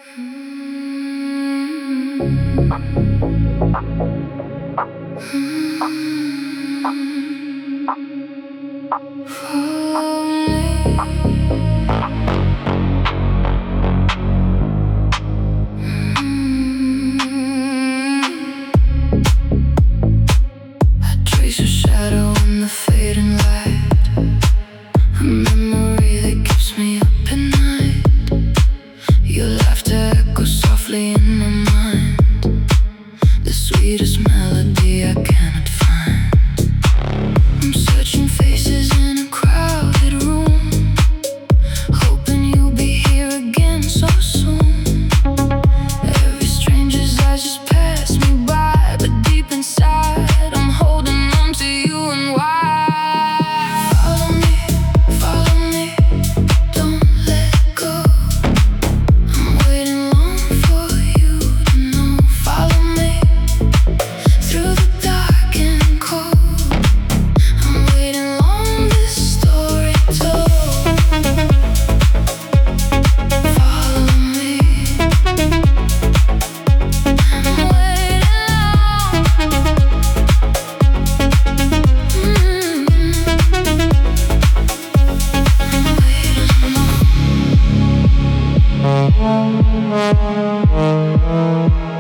Trace your shadow in the fading light, a memory that keeps me up at night. Your laughter echoes softly in my mind, the sweetest melody I cannot find. I'm searching faces in a crowded room, hoping you'll be here again so soon. Every stranger's eyes just pass me by, but deep inside I'm holding on to you. And why? Follow me, don't let go. I'm waiting long for you to know. Follow me through the dark and cold. I'm waiting long, this story told. Follow me, I'm waiting long. I'm waiting long.